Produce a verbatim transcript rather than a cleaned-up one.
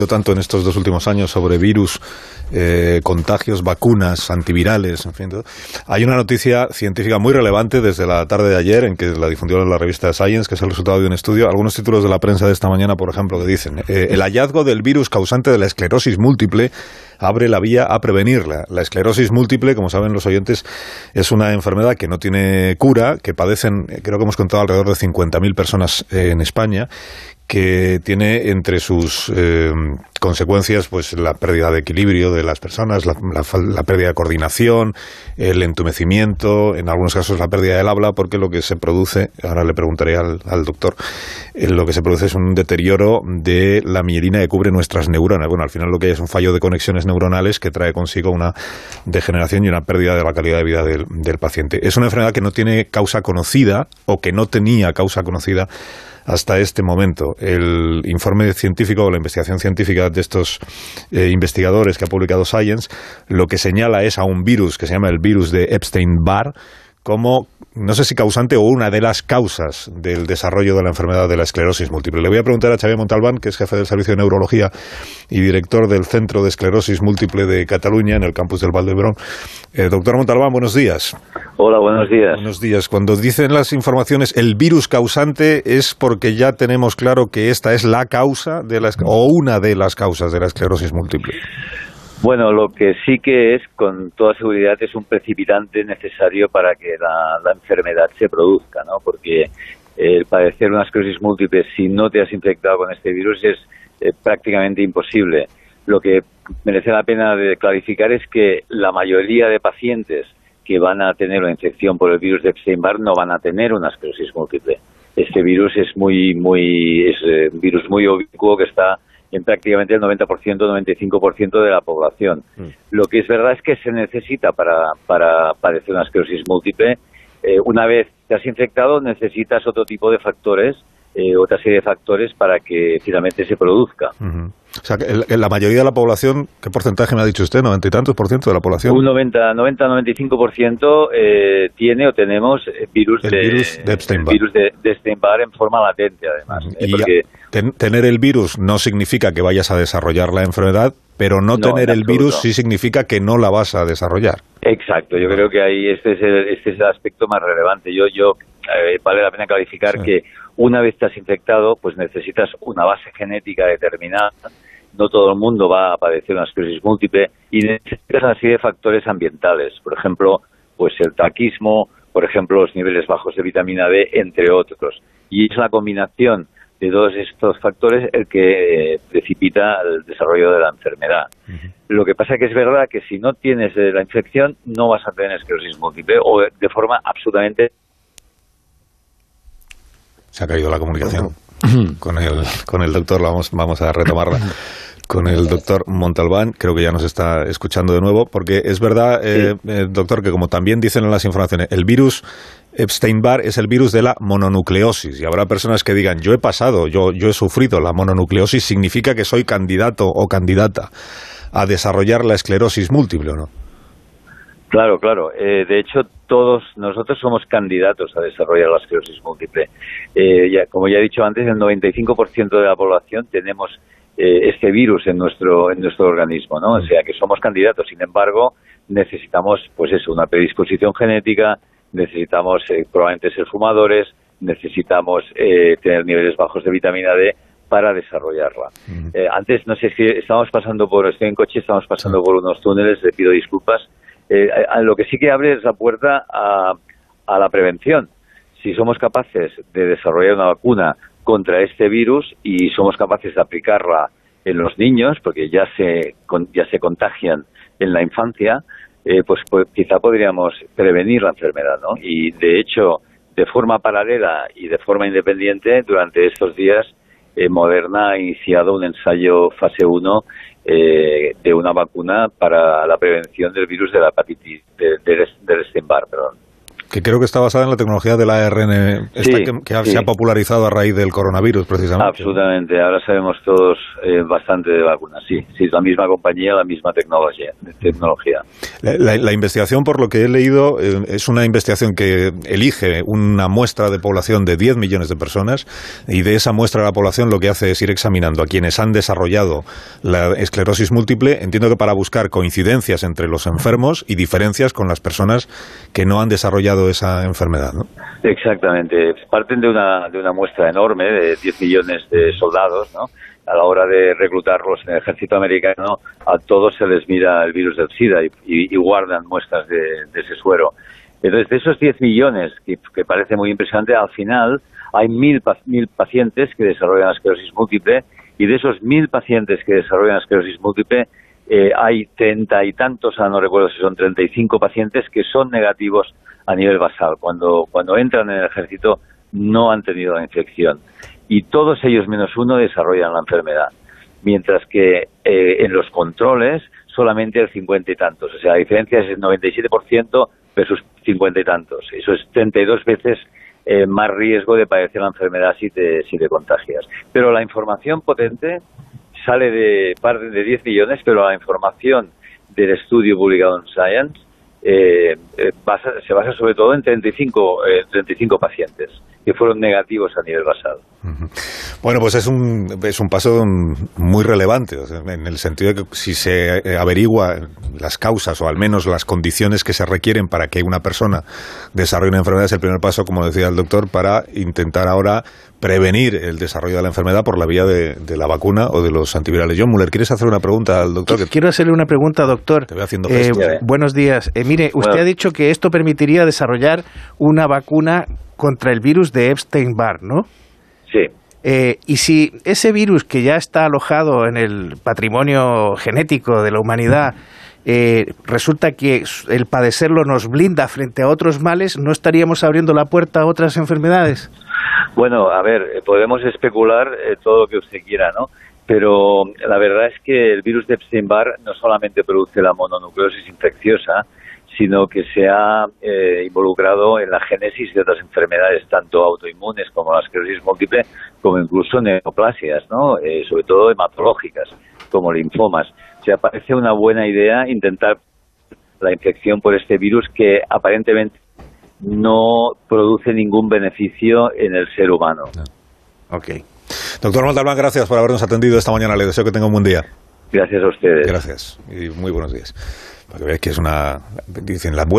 tanto en estos dos últimos años sobre virus, eh, contagios, vacunas, antivirales, en fin, todo. Hay una noticia científica muy relevante desde la tarde de ayer, en que la difundió en la revista Science, que es el resultado de un estudio. Algunos títulos de la prensa de esta mañana, por ejemplo, que dicen eh, el hallazgo del virus causante de la esclerosis múltiple abre la vía a prevenirla. La esclerosis múltiple, como saben los oyentes, es una enfermedad que no tiene cura, que padecen, creo que hemos contado, alrededor de cincuenta mil personas eh, en España, que tiene entre sus eh, consecuencias pues la pérdida de equilibrio de las personas, la, la, la pérdida de coordinación, el entumecimiento, en algunos casos la pérdida del habla, porque lo que se produce, ahora le preguntaré al, al doctor, eh, lo que se produce es un deterioro de la mielina que cubre nuestras neuronas. Bueno, al final lo que hay es un fallo de conexiones neuronales que trae consigo una degeneración y una pérdida de la calidad de vida del, del paciente. Es una enfermedad que no tiene causa conocida o que no tenía causa conocida hasta este momento. El informe científico o la investigación científica de estos eh, investigadores que ha publicado Science lo que señala es a un virus que se llama el virus de Epstein-Barr como, no sé si causante o una de las causas del desarrollo de la enfermedad de la esclerosis múltiple. Le voy a preguntar a Xavier Montalbán, que es jefe del Servicio de Neurología y director del Centro de Esclerosis Múltiple de Cataluña, en el campus del Vall d'Hebron. Eh, doctor Montalbán, buenos días. Hola, buenos días. Buenos días. Cuando dicen las informaciones el virus causante, ¿es porque ya tenemos claro que esta es la causa de la, o una de las causas de la esclerosis múltiple? Bueno, lo que sí que es, con toda seguridad, es un precipitante necesario para que la, la enfermedad se produzca, ¿no? Porque el padecer una esclerosis múltiple si no te has infectado con este virus es eh, prácticamente imposible. Lo que merece la pena de clarificar es que la mayoría de pacientes que van a tener una infección por el virus de Epstein-Barr no van a tener una esclerosis múltiple. Este virus es muy, muy, es eh, un virus muy ubicuo que está en prácticamente el noventa por ciento, noventa y cinco por ciento de la población. Mm. Lo que es verdad es que se necesita para, para padecer una esclerosis múltiple. Eh, una vez te has infectado, necesitas otro tipo de factores, eh, otra serie de factores para que finalmente se produzca. Uh-huh. O sea, que en la mayoría de la población, ¿qué porcentaje me ha dicho usted? ¿Noventa y tantos por ciento de la población? Un noventa, noventa, noventa y cinco por ciento eh, tiene o tenemos virus, el de, virus de Epstein-Barr. virus de, de Epstein-Barr en forma latente, además. Uh-huh. Eh, y porque ten, tener el virus no significa que vayas a desarrollar la enfermedad, pero no, no tener el virus sí significa que no la vas a desarrollar. Exacto, yo creo que ahí este es el, este es el aspecto más relevante. Yo, yo eh, vale la pena clarificar sí. que una vez te has infectado, pues necesitas una base genética determinada. No todo el mundo va a padecer una esclerosis múltiple y necesitas una serie de factores ambientales, por ejemplo, pues el tabaquismo, por ejemplo, los niveles bajos de vitamina D, entre otros. Y es la combinación de todos estos factores el que precipita el desarrollo de la enfermedad. Uh-huh. Lo que pasa es que es verdad que si no tienes la infección no vas a tener esclerosis múltiple o de forma absolutamente... Se ha caído la comunicación con el, con el doctor, vamos, vamos a retomarla. Con el doctor Montalbán, creo que ya nos está escuchando de nuevo, porque es verdad, eh, sí. eh, doctor, que como también dicen en las informaciones, el virus Epstein-Barr es el virus de la mononucleosis, y habrá personas que digan, yo he pasado, yo, yo he sufrido la mononucleosis, ¿significa que soy candidato o candidata a desarrollar la esclerosis múltiple o no? Claro, claro. Eh, de hecho, todos nosotros somos candidatos a desarrollar la esclerosis múltiple. Eh, ya, como ya he dicho antes, el noventa y cinco por ciento de la población tenemos eh, este virus en nuestro en nuestro organismo, ¿no? O sea, que somos candidatos. Sin embargo, necesitamos, pues eso, una predisposición genética, necesitamos eh, probablemente ser fumadores, necesitamos eh, tener niveles bajos de vitamina D para desarrollarla. Uh-huh. Eh, antes, no sé si estamos pasando por, estoy en coche, estamos pasando uh-huh. por unos túneles, le pido disculpas. Eh, a lo que sí que abre es la puerta a, a la prevención. Si somos capaces de desarrollar una vacuna contra este virus y somos capaces de aplicarla en los niños, porque ya se ya se contagian en la infancia, eh, pues, pues quizá podríamos prevenir la enfermedad, ¿no? Y de hecho, de forma paralela y de forma independiente, durante estos días, eh, Moderna ha iniciado un ensayo fase uno Eh, de una vacuna para la prevención del virus de la hepatitis, de, de, del Epstein-Barr, perdón. que creo que está basada en la tecnología del A R N, esta sí, que, que sí. se ha popularizado a raíz del coronavirus, precisamente. Absolutamente, ahora sabemos todos eh, bastante de vacunas, sí, sí, la misma compañía, la misma tecnología. tecnología. La, la, la investigación, por lo que he leído, eh, es una investigación que elige una muestra de población de diez millones de personas, y de esa muestra de la población lo que hace es ir examinando a quienes han desarrollado la esclerosis múltiple, entiendo que para buscar coincidencias entre los enfermos y diferencias con las personas que no han desarrollado esa enfermedad, ¿no? Exactamente. Parten de una, de una muestra enorme de diez millones de soldados, ¿no? A la hora de reclutarlos en el ejército americano, a todos se les mira el virus del SIDA y, y, y guardan muestras de, de ese suero. Entonces, de esos diez millones, que, que parece muy impresionante, al final hay mil, mil pacientes que desarrollan esclerosis múltiple, y de esos mil pacientes que desarrollan esclerosis múltiple, Eh, hay treinta y tantos, ah, no recuerdo si son treinta y cinco pacientes que son negativos a nivel basal. Cuando, cuando entran en el ejército no han tenido la infección. Y todos ellos menos uno desarrollan la enfermedad. Mientras que eh, en los controles solamente el cincuenta y tantos. O sea, la diferencia es el noventa y siete por ciento versus cincuenta y tantos. Eso es treinta y dos veces eh, más riesgo de padecer la enfermedad si te, si te contagias. Pero la información potente sale de parte de diez millones, pero la información del estudio publicado en Science eh, eh, basa, se basa sobre todo en treinta y cinco, eh, treinta y cinco pacientes que fueron negativos a nivel basal. Uh-huh. Bueno, pues es un, es un paso muy relevante, o sea, en el sentido de que si se averigua las causas o al menos las condiciones que se requieren para que una persona desarrolle una enfermedad, es el primer paso, como decía el doctor, para intentar ahora prevenir el desarrollo de la enfermedad por la vía de, de la vacuna o de los antivirales. John Muller, ¿quieres hacer una pregunta al doctor? Quiero hacerle una pregunta, doctor. Te veo haciendo eh, gestos. Buenos días. Eh, mire, usted bueno. ha dicho que esto permitiría desarrollar una vacuna contra el virus de Epstein-Barr, ¿no? Sí. Eh, y si ese virus que ya está alojado en el patrimonio genético de la humanidad, eh, resulta que el padecerlo nos blinda frente a otros males, ¿no estaríamos abriendo la puerta a otras enfermedades? Bueno, a ver, podemos especular eh, todo lo que usted quiera, ¿no? Pero la verdad es que el virus de Epstein-Barr no solamente produce la mononucleosis infecciosa, sino que se ha eh, involucrado en la génesis de otras enfermedades, tanto autoinmunes como la esclerosis múltiple, como incluso neoplasias, ¿no? Eh, sobre todo hematológicas, como linfomas. O sea, parece una buena idea intentar la infección por este virus que aparentemente no produce ningún beneficio en el ser humano. Ok. Doctor Montalbán, gracias por habernos atendido esta mañana. Le deseo que tenga un buen día. Gracias a ustedes. Gracias y muy buenos días. Para que veáis que es una... Dicen, la